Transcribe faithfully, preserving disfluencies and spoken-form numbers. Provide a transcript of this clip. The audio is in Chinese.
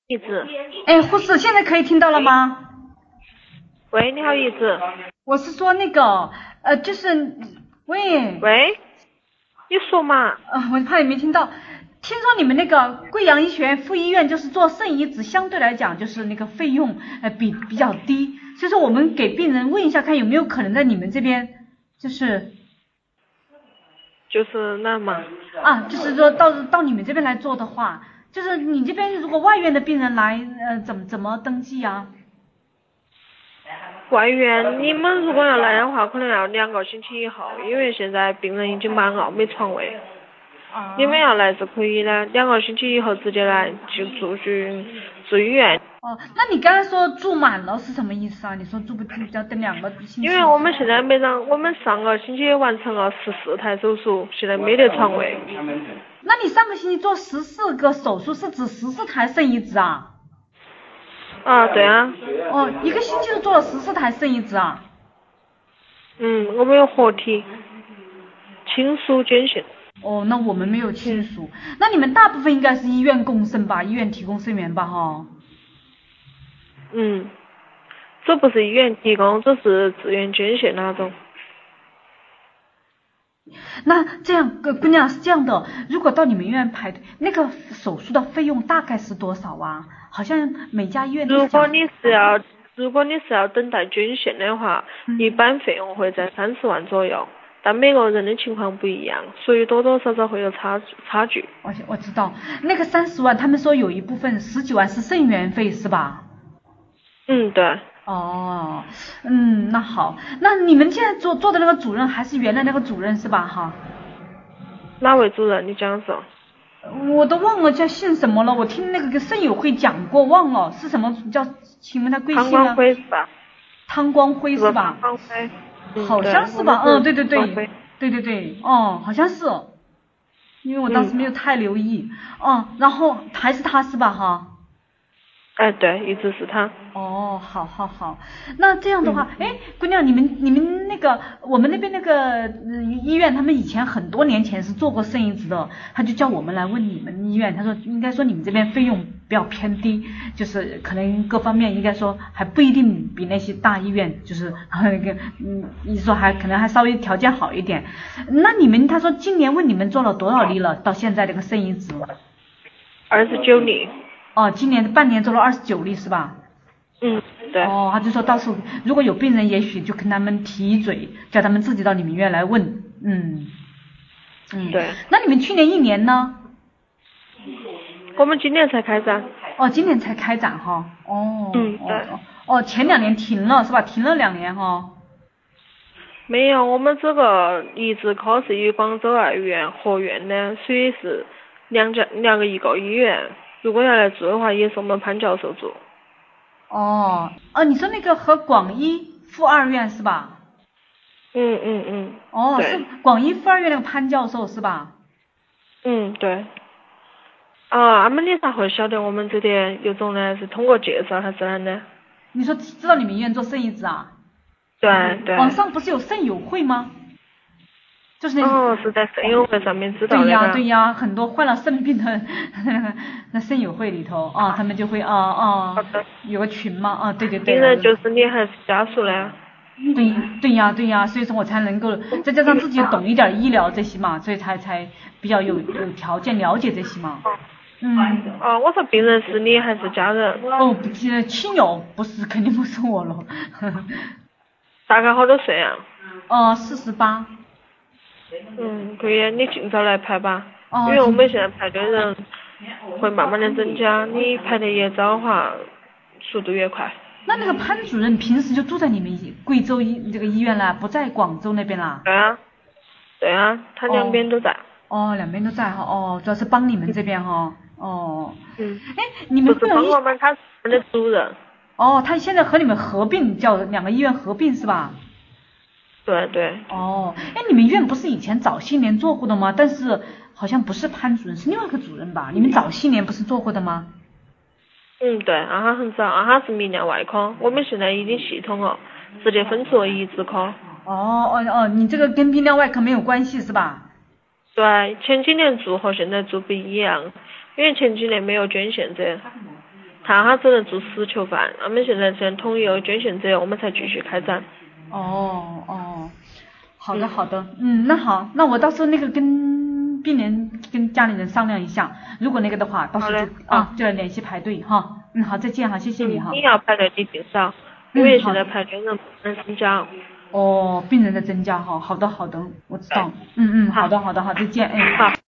椅子。 哎，护士，现在可以听到了吗？ 喂，你好，椅子。 我是说那个，呃，就是，喂。 喂，你说嘛？ 呃，我怕你没听到。听说你们那个贵阳医学院附医院就是做肾移植，相对来讲就是那个费用呃比比较低，所以说我们给病人问一下，看有没有可能在你们这边就是就是那嘛。 啊，就是说到到你们这边来做的话，就是你这边如果外院的病人来，呃，怎么怎么登记啊？ 外院，你们如果要来的话，可能要两个星期以后，因为现在病人已经满了，没床位。 啊。 你们要来是可以的，两个星期以后直接来就住去住医院。 哦，那你刚才说住满了是什么意思啊？你说住不住要等两个星期？ 因为我们现在没让，我们上个星期完成了十四台手术，现在没得床位。 那你上个星期做十四个手术是指十四台肾移植啊？ 啊，对啊。 哦，一个星期就做了十四台肾移植啊？ 嗯，我们有活体，亲属捐献。 哦，那我们没有亲属，嗯、那你们大部分应该是医院供肾吧？医院提供肾源吧？哈。 嗯，这不是医院提供，这是自愿捐献那种。 那这样，姑娘是这样的，如果到你们医院排队，那个手术的费用大概是多少啊？好像每家医院都如果你是要，如果你是要等待捐献的话，嗯、一般费用会在三十万左右。但每个人的情况不一样，所以多多少少会有差差距。 我我知道，那个三十万，他们说有一部分十几万是肾源费是吧？ 嗯，对。 哦，嗯，那好，那你们现在做做的那个主任还是原来那个主任是吧？哈。 哪位主任？你讲说。 我都忘了叫姓什么了，我听那个肾友会讲过，忘了是什么叫，请问他贵姓啊？ 汤光辉是吧？ 汤光辉是吧？ 汤光辉。 好像是吧，嗯，对对对，对对对，哦，好像是，因为我当时没有太留意，哦，然后还是他是吧，哈？ 哎，对，一直是他。 哦，好好好，那这样的话，哎、嗯，姑娘，你们你们那个我们那边那个、呃、医院，他们以前很多年前是做过肾移植的，他就叫我们来问你们医院，他说应该说你们这边费用比较偏低，就是可能各方面应该说还不一定比那些大医院，就是那个嗯，你说还可能还稍微条件好一点。那你们他说今年问你们做了多少例了？到现在这个肾移植？ 二十九例。 哦，今年半年做了二十九例是吧？ 嗯，对。 哦，他就说到时候如果有病人，也许就跟他们提一嘴，叫他们自己到你们医院来问。嗯，嗯， 对。 那你们去年一年呢？ 我们今年才开展。 哦，今年才开展哈。哦。 嗯，对。 哦，哦，前两年停了是吧？停了两年哈。 没有，我们这个移植科是与广州二院合院的，所以是两家两个一个医院。如果要来做的话，也是我们潘教授做。 哦，哦，你说那个和广医附二院是吧？ 嗯嗯嗯。 哦，是广医附二院那个潘教授是吧？ 嗯，对。啊，他们你咋会晓得我们这点有种呢？是通过介绍还是哪的？ 你说知道你们医院做肾移植啊？ 对对。 网上不是有肾友会吗？就是那哦，是在肾友会上面知道的。 对呀对呀，很多患了肾病的那肾友会里头啊，他们就会啊啊，有个群嘛啊，对对对。 病人就是你还是家属呢？ 对对呀对呀，所以说我才能够再加上自己懂一点医疗这些嘛，所以才才比较有有条件了解这些嘛。嗯。 哦，我说病人是你还是家人？ 哦，不是亲友，不是肯定不是我了。 大概好多岁啊？ 哦，四十八。 嗯，可以，你尽早来排吧， 哦、 因为我们现在排队人会慢慢的增加，你排的越早的话，速度越快。 那那个潘主任平时就住在你们贵州医这个医院啦，不在广州那边啦？ 对啊，对啊，他两边都在。 哦，两边都在哈，哦，主要是帮你们这边哈，哦。 嗯。 哎，你们不是帮我们，他是我们的主任。 哦，他现在和你们合并，叫两个医院合并是吧？ 对对。 哦，哎，你们医院不是以前早些年做过的吗？但是好像不是潘主任，是另外一个主任吧？你们早些年不是做过的吗？ 嗯，对，啊哈很早，啊哈是泌尿外科，我们现在已经系统了，直接分出移植科。 哦哦哦，你这个跟泌尿外科没有关系是吧？ 对，前几年做和现在做不一样，因为前几年没有捐献者， 他他只能做实球饭，我们现在先统一了捐献者，我们才继续开展。 哦哦，好的好的，嗯，那好，那我到时候那个跟病人跟家里人商量一下，如果那个的话，到时候就啊就要联系排队哈。嗯，好，再见哈，谢谢你哈。 你要排队你尽少，因为现在排队人不能增加。 哦，病人的增加哈，好的好的，我知道。嗯嗯，好的好的好，再见，哎。 好。